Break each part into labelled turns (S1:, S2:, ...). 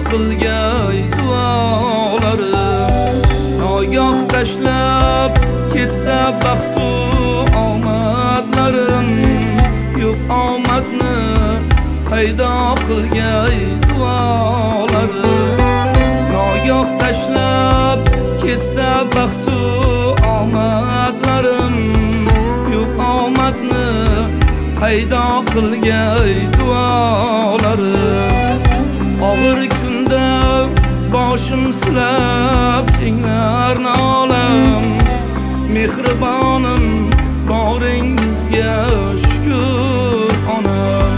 S1: qilgay duolarim nogoh tashlab ketsa baxtu omadlarim yo'q omadni paydo qilgay duolarim nogoh tashlab ketsa baxtu omadlarim yo'q omadni paydo qilgay duolarim og'ir kunda boshim silab tinglar nolam mehribonim boringizga shukr onam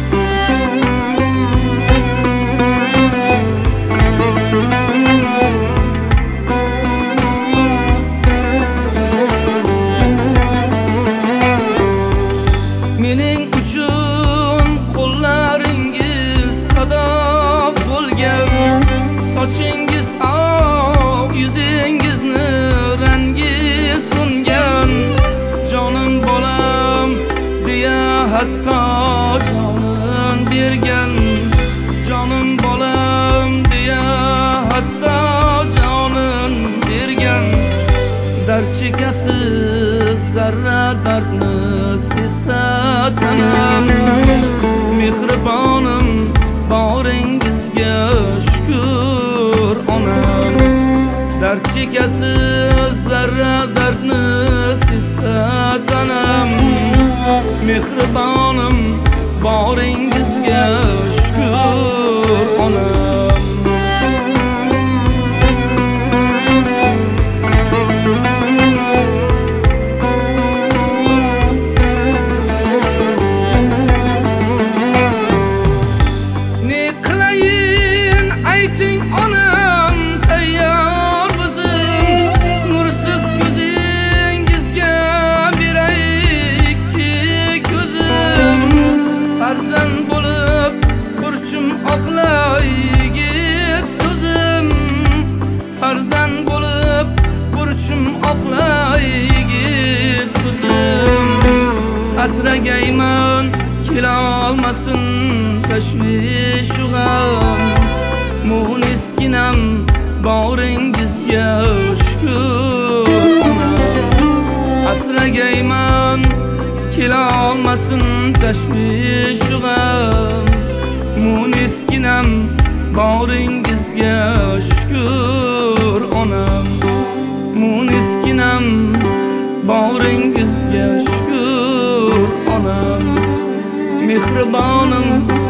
S1: mening uchun qo'llaringiz qadoq bo'lgan sochingiz oq yuzingizni rangi so'ngan jonim bolam deya hatto jonin bergan jonim bolam deya hatto jonin bergan dard chekasiz zarra dardni sezsa tanam mehribonim boringizga shukr onam dard chekasiz zarra dardni sezsa tanam mehribonim boringizga shukr onam farzand bo'lib burchim oqlay yigit so'zim farzand bo'lib burchim oqlay yigit so'zim asragayman kela olmasin tashvish g'am muniskinam boringizga shukr asragayman kela olmasin tashvish g'am muniskinam boringizga shukr onam muniskinam boringizga shukr onam mehribonim